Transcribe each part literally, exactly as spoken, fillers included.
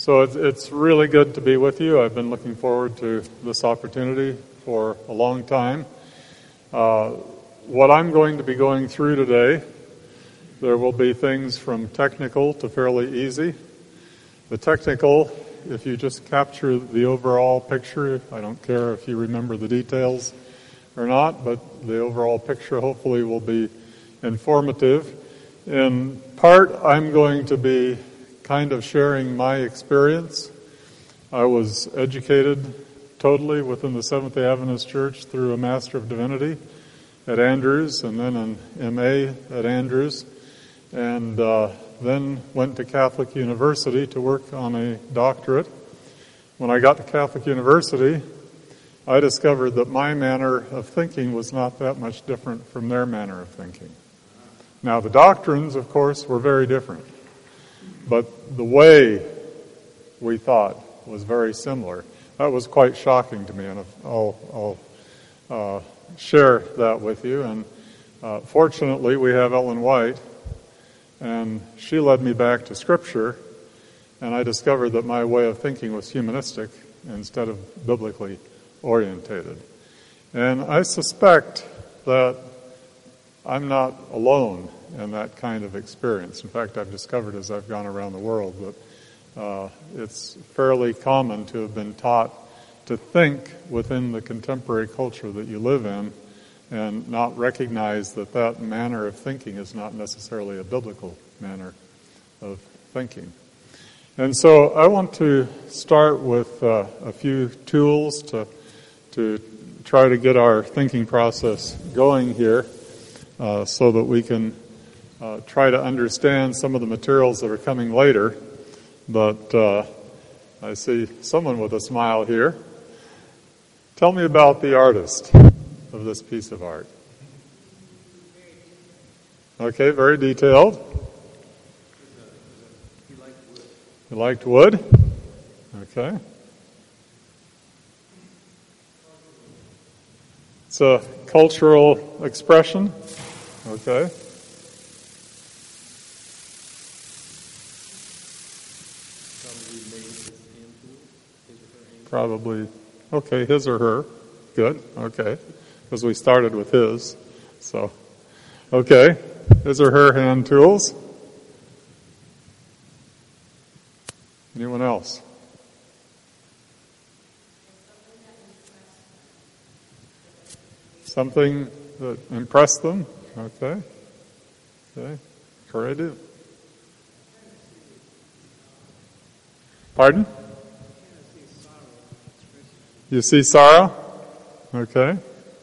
So it's, it's really good to be with you. I've been looking forward to this opportunity for a long time. Uh, what I'm going to be going through today, there will be things from technical to fairly easy. The technical, if you just capture the overall picture, I don't care if you remember the details or not, but the overall picture hopefully will be informative. In part, I'm going to be kind of sharing my experience. I was educated totally within the Seventh-day Adventist Church through a Master of Divinity at Andrews and then an M A at Andrews, and uh, then went to Catholic University to work on a doctorate. When I got to Catholic University, I discovered that my manner of thinking was not that much different from their manner of thinking. Now, the doctrines, of course, were very different, but the way we thought was very similar. That was quite shocking to me, and I'll, I'll uh, share that with you. And uh, fortunately, we have Ellen White, and she led me back to Scripture, and I discovered that my way of thinking was humanistic instead of biblically orientated. And I suspect that I'm not alone in that kind of experience. In fact, I've discovered as I've gone around the world that uh, it's fairly common to have been taught to think within the contemporary culture that you live in and not recognize that that manner of thinking is not necessarily a biblical manner of thinking. And so I want to start with uh, a few tools to to try to get our thinking process going here uh, so that we can uh, try to understand some of the materials that are coming later. But uh, I see someone with a smile here. Tell me about the artist of this piece of art. Okay, very detailed. You liked wood? Okay. It's a cultural expression. Okay. Probably. Okay, his or her. Good. Okay. Because we started with his. So, okay. His or her hand tools. Anyone else? Something that impressed them? Okay. Okay. Creative. Pardon? You see sorrow? Okay.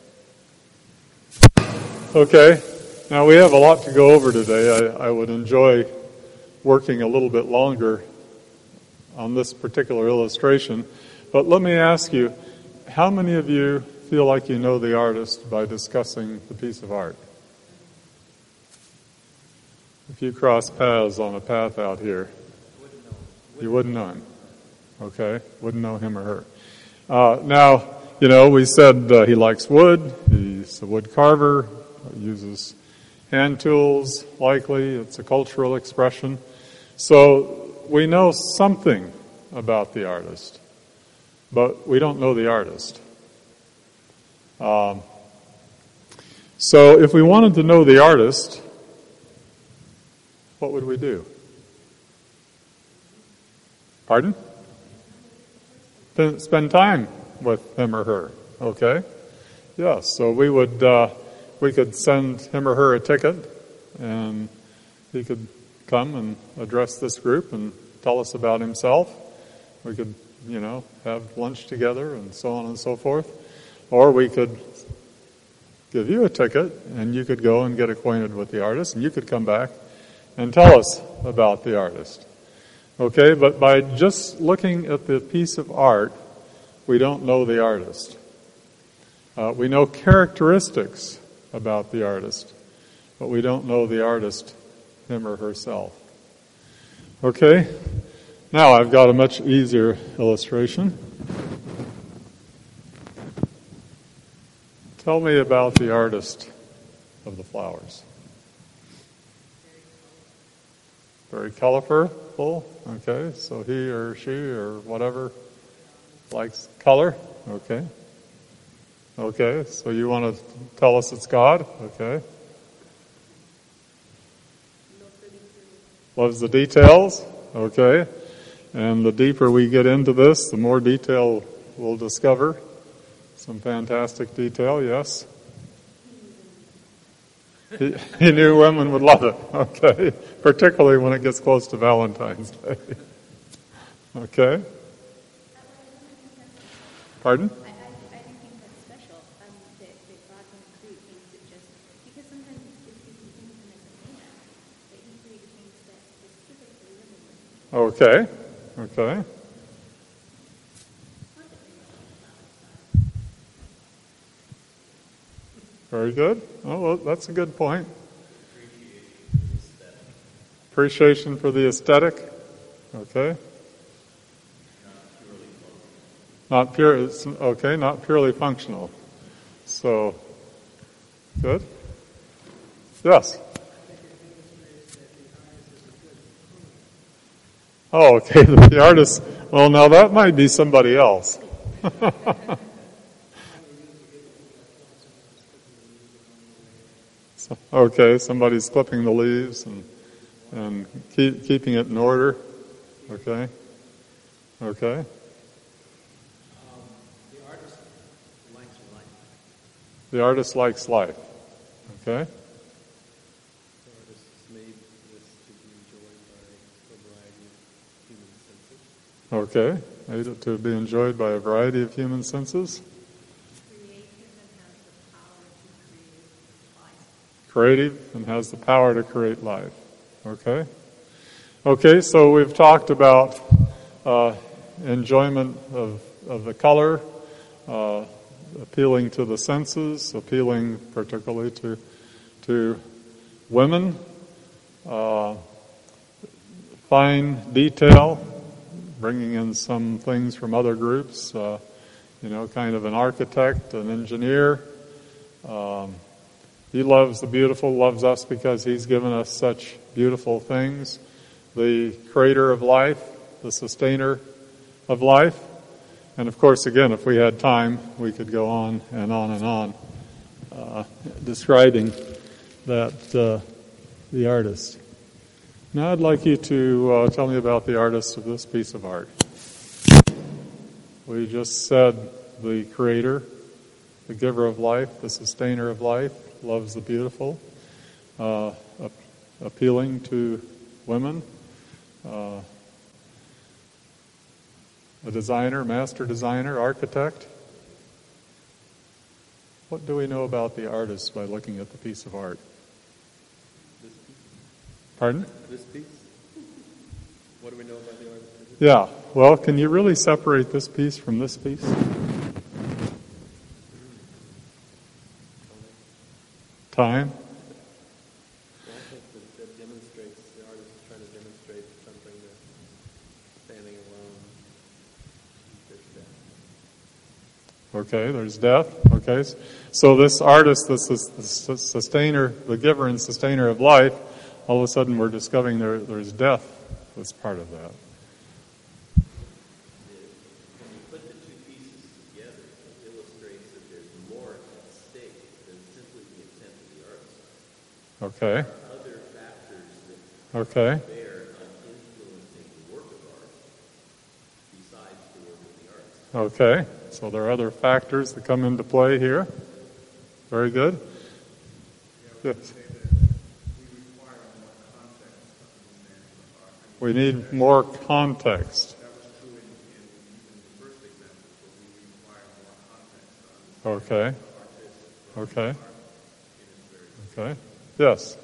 Okay. Now we have a lot to go over today. I, I would enjoy working a little bit longer on this particular illustration. But let me ask you, how many of you feel like you know the artist by discussing the piece of art? If you cross paths on a path out here, you wouldn't know him. Okay? Wouldn't know him or her. Uh, now, you know, we said uh, he likes wood. He's a wood carver. Uses hand tools, likely. It's a cultural expression. So we know something about the artist, but we don't know the artist. Um, so if we wanted to know the artist, what would we do? Pardon? Spend time with him or her. Okay? Yes. So we would uh, we could send him or her a ticket, and he could come and address this group and tell us about himself. We could, you know, have lunch together and so on and so forth. Or we could give you a ticket and you could go and get acquainted with the artist and you could come back and tell us about the artist. Okay, but by just looking at the piece of art, we don't know the artist. Uh, we know characteristics about the artist, but we don't know the artist, him or herself. Okay, now I've got a much easier illustration. Tell me about the artist of the flowers. Very colorful. colorful. Okay, so he or she or whatever likes color. Okay. Okay, so you want to tell us it's God? Okay. Loves the details? Okay. And the deeper we get into this, the more detail we'll discover. Some fantastic detail, yes. He, he knew women would love it, okay? Particularly when it gets close to Valentine's Day. Okay? Pardon? I, I, I think that's special, um, that, that God didn't create things that just, because sometimes it's because he thinks him as a man, that he created things that specifically women would. Okay. Okay. Very good. Oh, well, that's a good point. Appreciation for the aesthetic. Okay. Not pure. It's, okay, not purely functional. So, good. Yes. Oh, okay. The artist. Well, now that might be somebody else. Okay, somebody's clipping the leaves and and keep, keeping it in order. Okay. Okay. Um, the artist likes life. The artist likes life. Okay. The artist has made this to be enjoyed by a variety of human senses. Okay. Made it to be enjoyed by a variety of human senses. Creative and has the power to create life. Okay? Okay, so we've talked about uh, enjoyment of, of the color, uh, appealing to the senses, appealing particularly to to women, uh, fine detail, bringing in some things from other groups, uh, you know, kind of an architect, an engineer. Um, He loves the beautiful, loves us because He's given us such beautiful things. The creator of life, the sustainer of life. And of course, again, if we had time, we could go on and on and on uh, describing that, uh, the artist. Now I'd like you to uh, tell me about the artist of this piece of art. We just said the creator, the giver of life, the sustainer of life, loves the beautiful, uh, appealing to women, uh, a designer, master designer, architect. What do we know about the artist by looking at the piece of art? This piece? Pardon? This piece? What do we know about the artist? Yeah. Well, can you really separate this piece from this piece? Time? Well, I think that, that demonstrates, the artist is trying to demonstrate something that standing alone, there's death. Okay, there's death. Okay, so this artist, this is the sustainer, the giver and sustainer of life, all of a sudden we're discovering there, there's death as part of that. When you put the two pieces together, it illustrates that there's more at stake than simply the intent of the artist. Okay. There are other factors that Okay. bear on influencing the work of art besides the work of the artist. Okay, so there are other factors that come into play here. Very good. Yes. We need more context. Okay. Okay. Okay. Yes.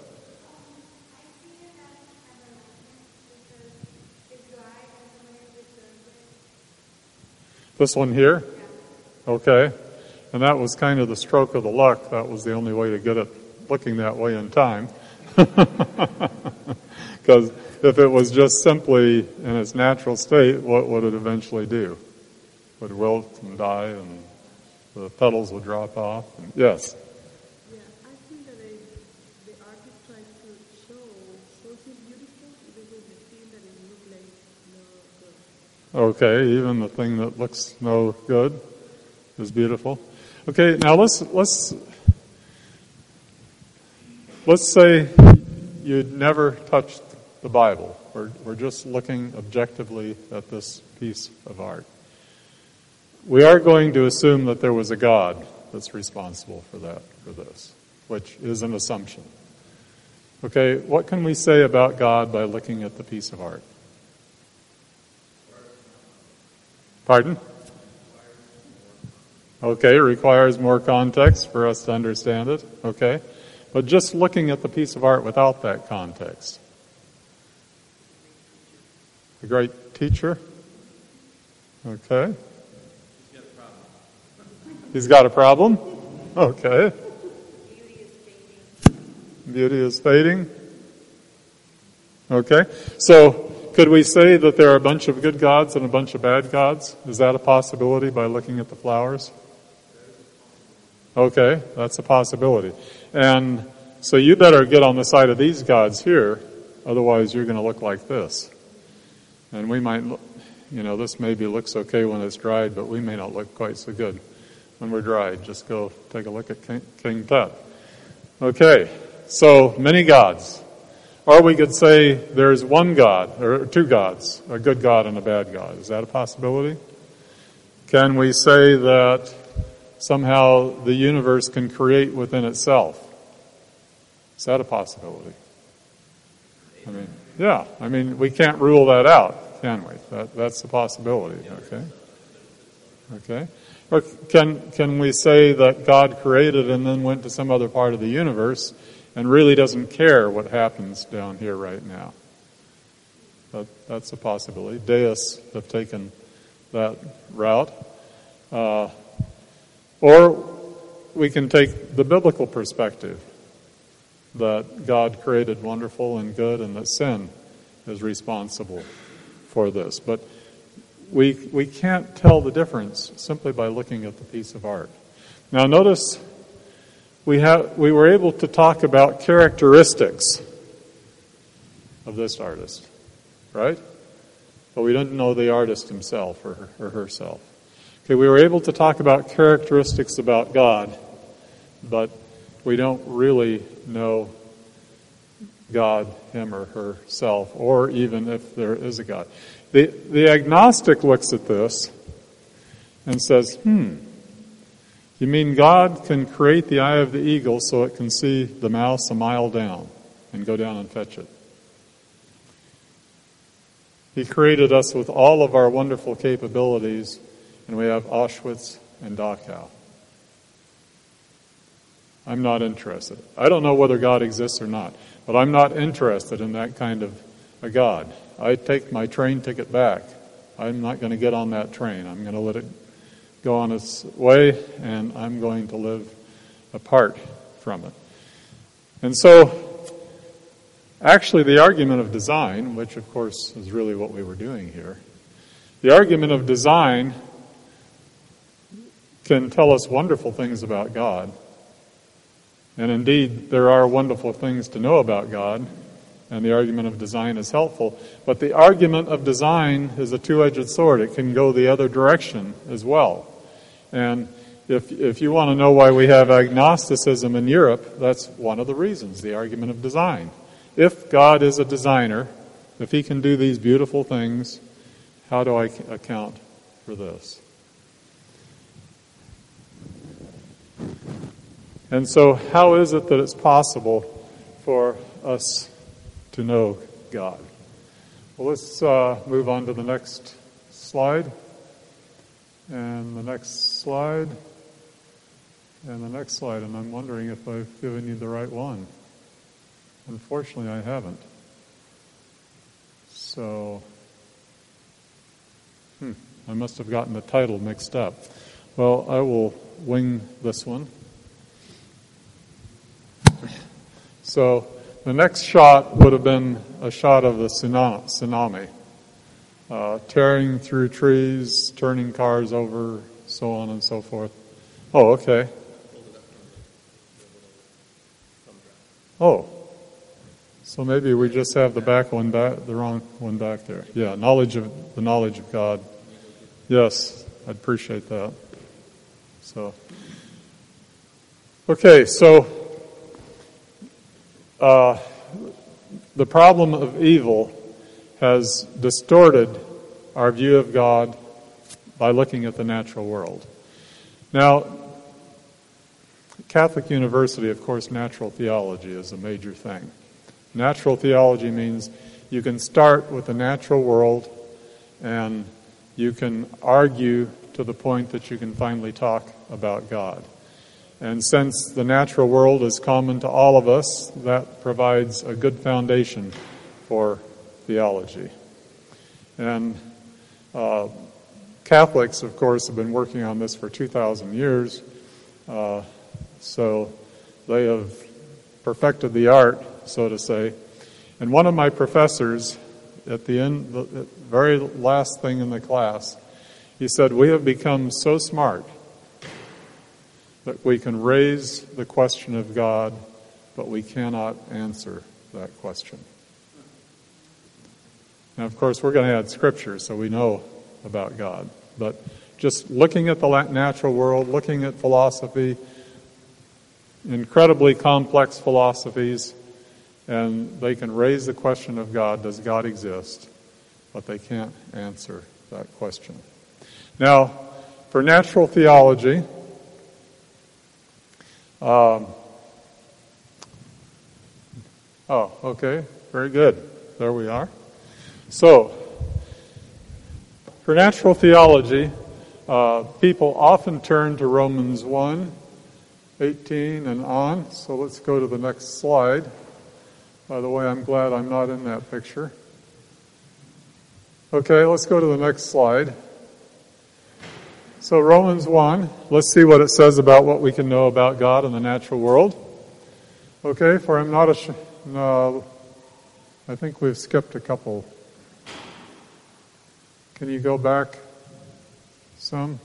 This one here? Okay. And that was kind of the stroke of the luck. That was the only way to get it looking that way in time. Because if it was just simply in its natural state, what would it eventually do? It would wilt and die and the petals would drop off. And, yes? Yeah, I think that they, the artist tries to show something beautiful even when the thing that is looking Okay, even the thing that looks no good is beautiful. Okay, now let's let's let's say you'd never touched the Bible. We're we're just looking objectively at this piece of art. We are going to assume that there was a God that's responsible for that, for this, which is an assumption. Okay, what can we say about God by looking at the piece of art? Pardon? Okay, it requires more context for us to understand it. Okay. But just looking at the piece of art without that context. A great teacher? Okay. He's got a problem? Okay. Beauty is fading. Okay. So, could we say that there are a bunch of good gods and a bunch of bad gods? Is that a possibility by looking at the flowers? Okay, that's a possibility. And so you better get on the side of these gods here, otherwise you're going to look like this. And we might, you know, this maybe looks okay when it's dried, but we may not look quite so good when we're dried. Just go take a look at King, King Tut. Okay, so many gods. Or we could say there's one God, or two gods, a good God and a bad God. Is that a possibility? Can we say that somehow the universe can create within itself? Is that a possibility? I mean, yeah. I mean, we can't rule that out, can we? That, that's a possibility, okay? Okay. Or can, can we say that God created and then went to some other part of the universe and really doesn't care what happens down here right now? That, that's a possibility. Deists have taken that route. Uh, or we can take the biblical perspective that God created wonderful and good and that sin is responsible for this. But we we can't tell the difference simply by looking at the piece of art. Now notice we have we were able to talk about characteristics of this artist, right? But we didn't know the artist himself or, her, or herself. Okay, we were able to talk about characteristics about God, but we don't really know God, him or herself, or even if there is a God. The, the agnostic looks at this and says, hmm, you mean God can create the eye of the eagle so it can see the mouse a mile down and go down and fetch it? He created us with all of our wonderful capabilities, and we have Auschwitz and Dachau. I'm not interested. I don't know whether God exists or not, but I'm not interested in that kind of a God. I take my train ticket back. I'm not going to get on that train. I'm going to let it go on its way, and I'm going to live apart from it. And so, actually, the argument of design, which of course is really what we were doing here, the argument of design can tell us wonderful things about God. And indeed, there are wonderful things to know about God, and the argument of design is helpful. But the argument of design is a two-edged sword. It can go the other direction as well. And if if you want to know why we have agnosticism in Europe, that's one of the reasons, the argument of design. If God is a designer, if he can do these beautiful things, how do I account for this? And so how is it that it's possible for us to know God? Well, let's uh, move on to the next slide. And the next slide. And the next slide. And I'm wondering if I've given you the right one. Unfortunately, I haven't. So, hmm, I must have gotten the title mixed up. Well, I will wing this one. So the next shot would have been a shot of the tsunami, uh, tearing through trees, turning cars over, so on and so forth. Oh, okay. Oh, So maybe we just have the back one back, the wrong one back there. Yeah, knowledge of the knowledge of God. Yes, I'd appreciate that. So, okay, so uh, the problem of evil has distorted our view of God by looking at the natural world. Now, Catholic University, of course, natural theology is a major thing. Natural theology means you can start with the natural world and you can argue to the point that you can finally talk about God. And since the natural world is common to all of us, that provides a good foundation for theology. And uh, Catholics, of course, have been working on this for two thousand years, uh, so they have perfected the art, so to say. And one of my professors, at the end, the very last thing in the class, he said, "We have become so smart that we can raise the question of God, but we cannot answer that question." Now, of course, we're going to add scripture so we know about God. But just looking at the natural world, looking at philosophy, incredibly complex philosophies, and they can raise the question of God, does God exist? But they can't answer that question. Now, for natural theology, um, oh, okay, very good. There we are. So, for natural theology, uh, people often turn to Romans one, eighteen and on. So let's go to the next slide. By the way, I'm glad I'm not in that picture. Okay, let's go to the next slide. So Romans one, let's see what it says about what we can know about God in the natural world. Okay, for I'm not a... Sh- no, I think we've skipped a couple. Can you go back some?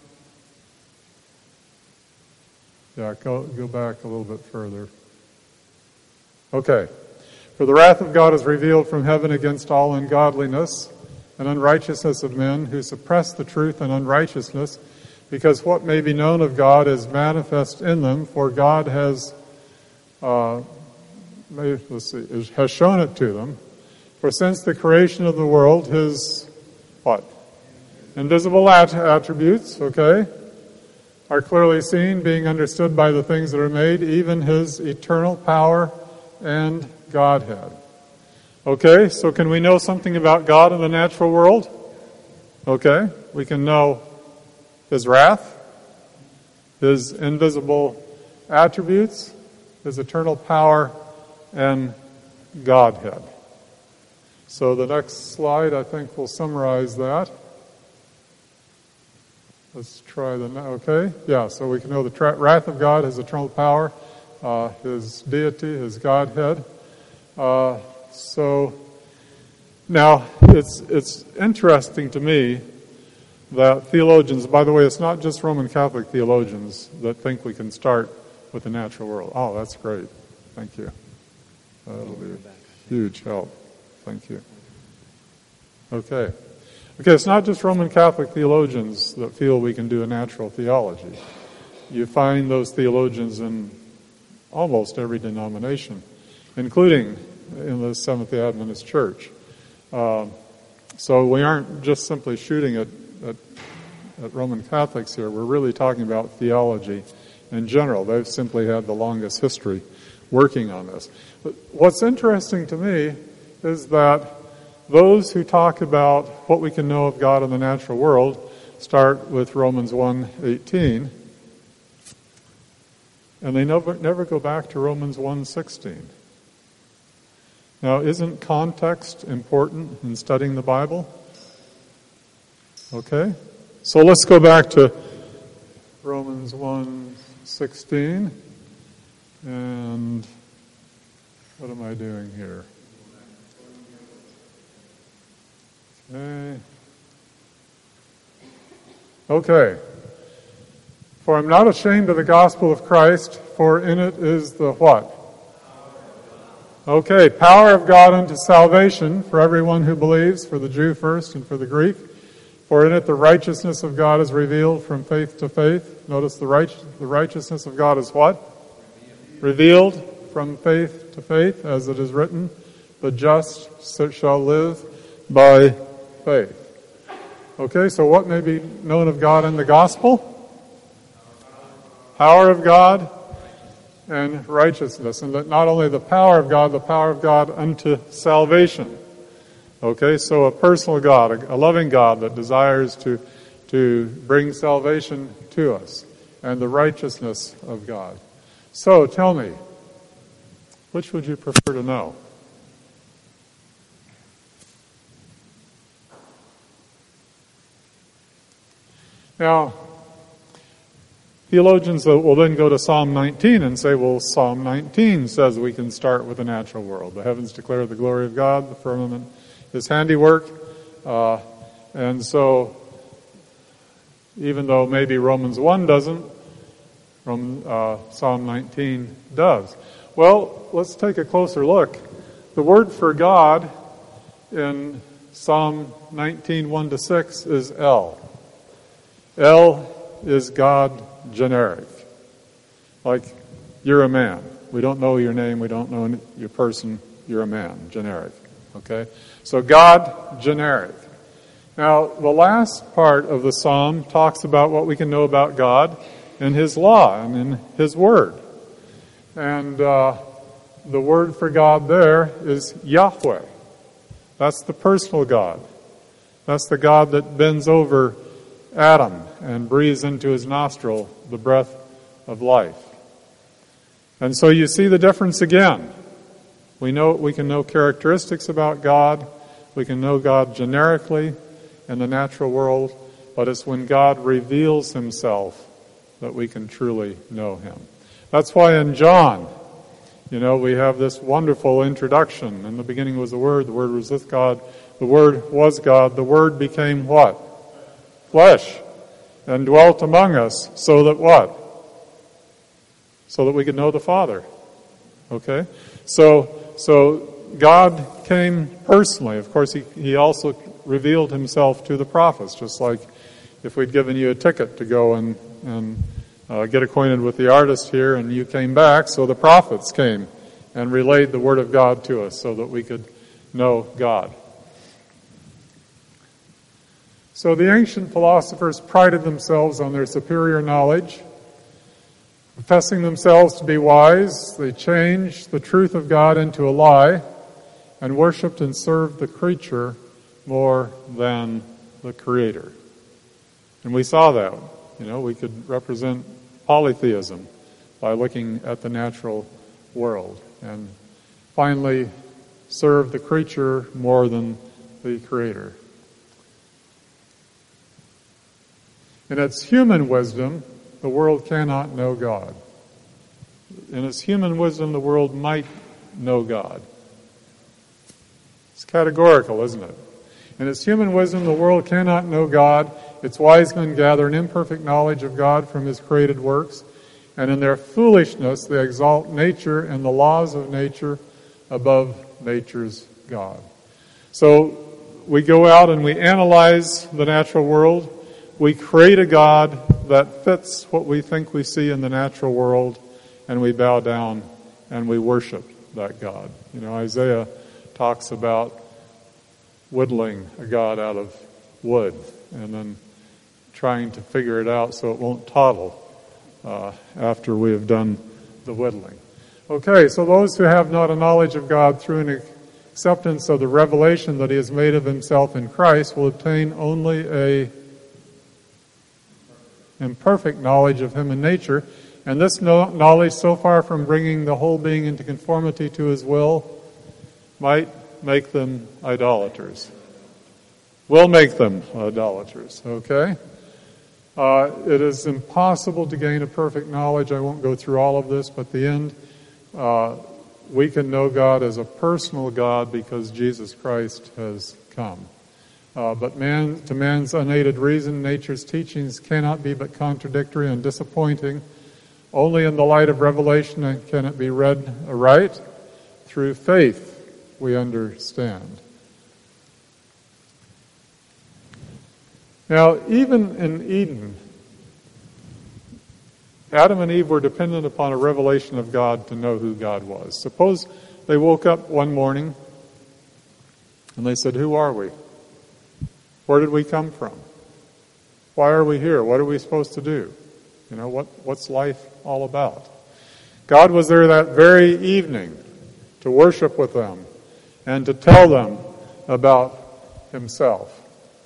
Yeah, go, go back a little bit further. Okay. For the wrath of God is revealed from heaven against all ungodliness and unrighteousness of men who suppress the truth and unrighteousness, because what may be known of God is manifest in them, for God has, uh, let's see, has shown it to them. For since the creation of the world, His, what? Invisible at- attributes, okay, are clearly seen, being understood by the things that are made, even His eternal power and Godhead. Okay, so can we know something about God in the natural world? Okay, we can know His wrath, His invisible attributes, His eternal power, and Godhead. So the next slide, I think, will summarize that. Let's try the, okay, yeah, so we can know the tra- wrath of God, His eternal power, uh, His deity, His Godhead. Uh, so now it's it's interesting to me that theologians, by the way, it's not just Roman Catholic theologians that think we can start with the natural world. Oh, that's great. Thank you. That'll be a huge help. Thank you. Okay. Okay, it's not just Roman Catholic theologians that feel we can do a natural theology. You find those theologians in almost every denomination, including in the Seventh-day Adventist Church. Uh, so we aren't just simply shooting at, at, at Roman Catholics here. We're really talking about theology in general. They've simply had the longest history working on this. But what's interesting to me is that those who talk about what we can know of God in the natural world start with Romans one eighteen, and they never, never go back to Romans one sixteen. Now, isn't context important in studying the Bible? Okay, so let's go back to Romans one sixteen, and what am I doing here? Okay. Okay. For I'm not ashamed of the gospel of Christ, for in it is the what? Okay, power of God unto salvation for everyone who believes, for the Jew first and for the Greek. For in it the righteousness of God is revealed from faith to faith. Notice the, right, the righteousness of God is what? Revealed from faith to faith, as it is written, the just shall live by faith. Okay, so what may be known of God in the gospel? Power of God and righteousness. And that not only the power of God, the power of God unto salvation. Okay, so a personal God, a, a loving God that desires to, to bring salvation to us. And the righteousness of God. So, tell me, which would you prefer to know? Now, theologians will then go to Psalm nineteen and say, well, Psalm nineteen says we can start with the natural world. The heavens declare the glory of God, the firmament His handiwork. Uh, and so, even though maybe Romans one doesn't, Roman, uh, Psalm nineteen does. Well, let's take a closer look. The word for God in Psalm nineteen, one to six is El. El is God generic. Like, you're a man. We don't know your name. We don't know your person. You're a man. Generic. Okay? So God generic. Now, the last part of the psalm talks about what we can know about God in His law and in His word. And uh, the word for God there is Yahweh. That's the personal God. That's the God that bends over Adam and breathes into his nostril the breath of life. And so you see the difference again. We know we can know characteristics about God. We can know God generically in the natural world, but it's when God reveals Himself that we can truly know Him. That's why in John, you know, we have this wonderful introduction. In the beginning was the Word, the Word was with God, the Word was God, the Word became what? Flesh, and dwelt among us, so that what? So that we could know the Father. Okay? So, so God came personally. Of course, He, he also revealed Himself to the prophets, just like if we'd given you a ticket to go and, and uh, get acquainted with the artist here, and you came back, so the prophets came and relayed the Word of God to us so that we could know God. So the ancient philosophers prided themselves on their superior knowledge. Professing themselves to be wise, they changed the truth of God into a lie and worshipped and served the creature more than the Creator. And we saw that. You know, we could represent polytheism by looking at the natural world. And finally, serve the creature more than the Creator. In its human wisdom, the world cannot know God. In its human wisdom, the world might know God. It's categorical, isn't it? In its human wisdom, the world cannot know God. Its wise men gather an imperfect knowledge of God from His created works, and in their foolishness they exalt nature and the laws of nature above nature's God. So we go out and we analyze the natural world. We create a God that fits what we think we see in the natural world, and we bow down and we worship that God. You know, Isaiah talks about whittling a God out of wood and then trying to figure it out so it won't toddle uh, after we have done the whittling. Okay, so those who have not a knowledge of God through an acceptance of the revelation that He has made of Himself in Christ will obtain only a imperfect knowledge of Him in nature, and this knowledge, so far from bringing the whole being into conformity to His will, might make them idolaters. Will make them idolaters, okay? Uh, it is impossible to gain a perfect knowledge. I won't go through all of this, but the end, uh, we can know God as a personal God because Jesus Christ has come. Uh, but man, to man's unaided reason, nature's teachings cannot be but contradictory and disappointing. Only in the light of revelation can it be read aright. through faith we understand. Now, even in Eden, Adam and Eve were dependent upon a revelation of God to know who God was. Suppose they woke up one morning and they said, "Who are we? Where did we come from? Why are we here? What are we supposed to do? You know, what, what's life all about?" God was there that very evening to worship with them and to tell them about himself.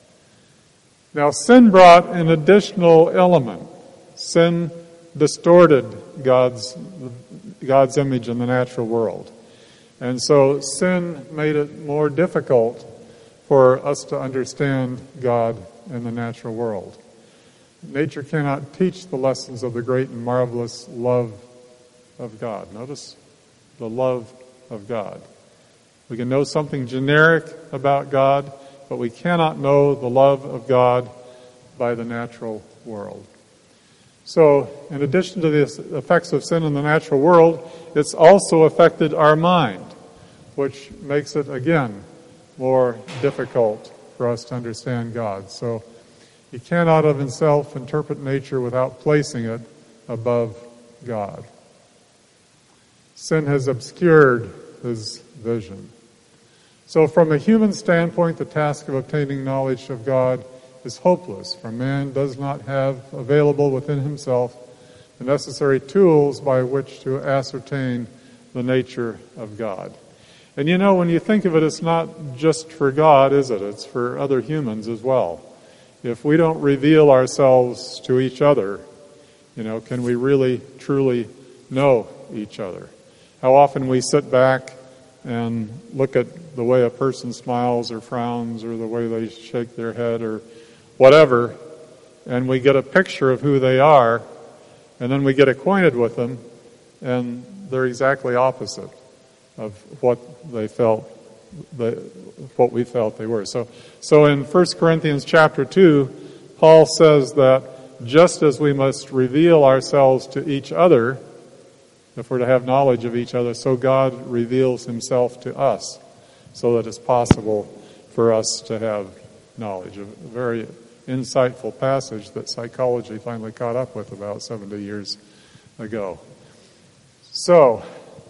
Now, sin brought an additional element. Sin distorted God's, God's image in the natural world. And so sin made it more difficult for us to understand God in the natural world. Nature cannot teach the lessons of the great and marvelous love of God. Notice the love of God. We can know something generic about God, but we cannot know the love of God by the natural world. So, in addition to the effects of sin in the natural world, it's also affected our mind, which makes it, again, more difficult for us to understand God. So, he cannot of himself interpret nature without placing it above God. Sin has obscured his vision. So from a human standpoint, the task of obtaining knowledge of God is hopeless, for man does not have available within himself the necessary tools by which to ascertain the nature of God. And you know, when you think of it, it's not just for God, is it? It's for other humans as well. If we don't reveal ourselves to each other, you know, can we really, truly know each other? How often we sit back and look at the way a person smiles or frowns or the way they shake their head or whatever, and we get a picture of who they are, and then we get acquainted with them, and they're exactly opposite of what they felt, they, what we felt they were. So, so in First Corinthians chapter two, Paul says that just as we must reveal ourselves to each other, if we're to have knowledge of each other, so God reveals himself to us, so that it's possible for us to have knowledge. A very insightful passage that psychology finally caught up with about seventy years ago. So,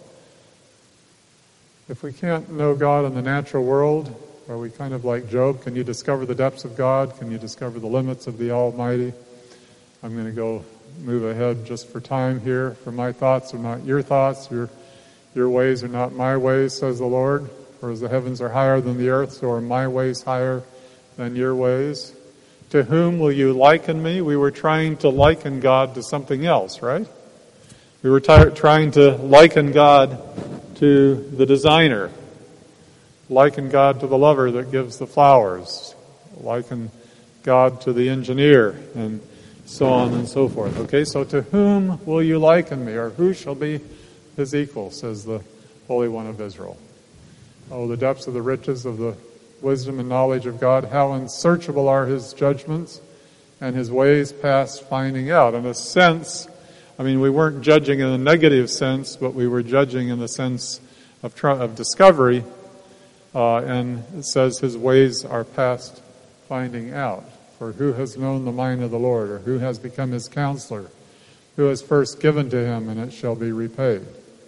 if we can't know God in the natural world, are we kind of like Job? Can you discover the depths of God? Can you discover the limits of the Almighty? I'm going to go move ahead just for time here. For my thoughts are not your thoughts. Your, your ways are not my ways, says the Lord. For as the heavens are higher than the earth, so are my ways higher than your ways. To whom will you liken me? We were trying to liken God to something else, right? We were t- trying to liken God to the designer, liken God to the lover that gives the flowers, liken God to the engineer, and so on and so forth. Okay, so to whom will you liken me, or who shall be his equal, says the Holy One of Israel. Oh, the depths of the riches of the wisdom and knowledge of God, how unsearchable are his judgments and his ways past finding out. In a sense, I mean, we weren't judging in a negative sense, but we were judging in the sense of, tr- of discovery, uh, and it says his ways are past finding out. For who has known the mind of the Lord, or who has become his counselor? Who has first given to him, and it shall be repaid?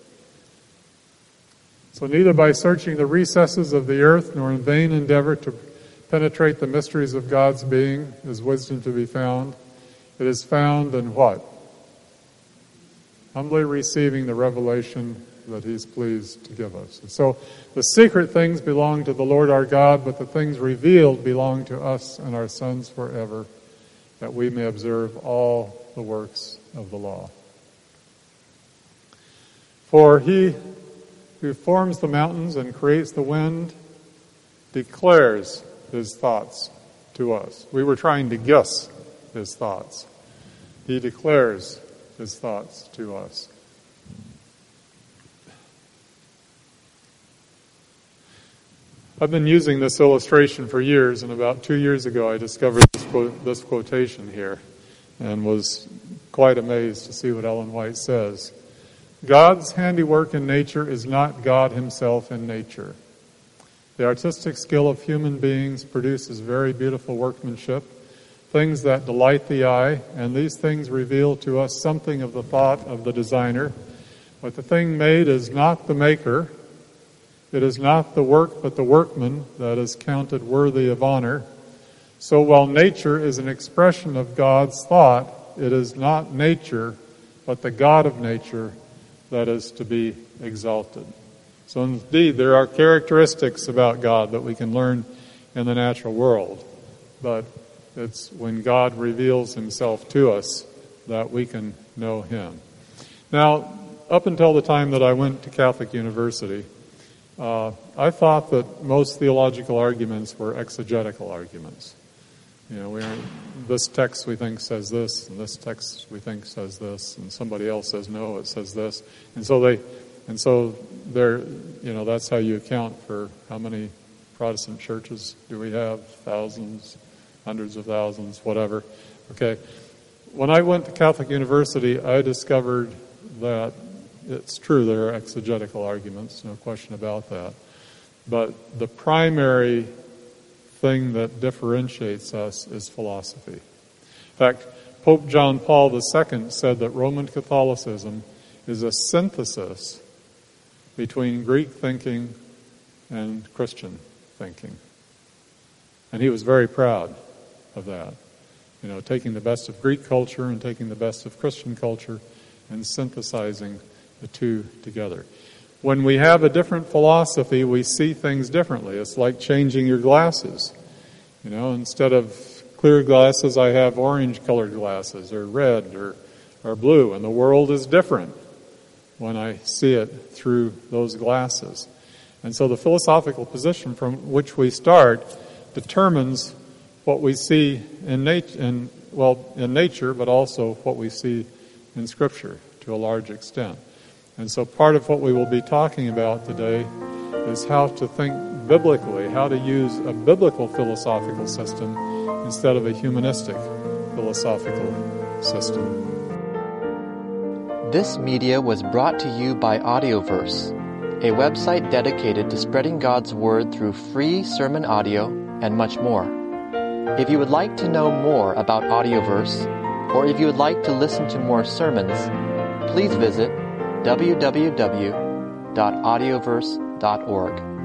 So neither by searching the recesses of the earth, nor in vain endeavor to penetrate the mysteries of God's being, is wisdom to be found. It is found in what? Humbly receiving the revelation that he's pleased to give us. And so the secret things belong to the Lord our God, but the things revealed belong to us and our sons forever, that we may observe all the works of the law. For he who forms the mountains and creates the wind declares his thoughts to us. We were trying to guess his thoughts. He declares his thoughts to us. I've been using this illustration for years, and about two years ago I discovered this, quote, this quotation here and was quite amazed to see what Ellen White says. God's handiwork in nature is not God himself in nature. The artistic skill of human beings produces very beautiful workmanship, things that delight the eye, and these things reveal to us something of the thought of the designer. But the thing made is not the maker. It is not the work, but the workman that is counted worthy of honor. So while nature is an expression of God's thought, it is not nature, but the God of nature that is to be exalted. So indeed, there are characteristics about God that we can learn in the natural world, but it's when God reveals himself to us that we can know him. Now, up until the time that I went to Catholic University, uh, I thought that most theological arguments were exegetical arguments. You know, we aren't, this text we think says this, and this text we think says this, and somebody else says no, it says this, and so they, and so they're, you know, that's how you account for how many Protestant churches do we have? Thousands, hundreds of thousands, whatever. Okay, when I went to Catholic University, I discovered that it's true there are exegetical arguments, no question about that, but the primary thing that differentiates us is philosophy. In fact, Pope John Paul the Second said that Roman Catholicism is a synthesis between Greek thinking and Christian thinking. And he was very proud of that. You know, taking the best of Greek culture and taking the best of Christian culture and synthesizing the two together. When we have a different philosophy, we see things differently. It's like changing your glasses. You know, instead of clear glasses, I have orange-colored glasses, or red, or, or blue. And the world is different when I see it through those glasses. And so the philosophical position from which we start determines what we see in nature, in, well, in nature, but also what we see in Scripture to a large extent. And so part of what we will be talking about today is how to think biblically, how to use a biblical philosophical system instead of a humanistic philosophical system. This media was brought to you by Audioverse, a website dedicated to spreading God's Word through free sermon audio and much more. If you would like to know more about Audioverse, or if you would like to listen to more sermons, please visit w w w dot audioverse dot org.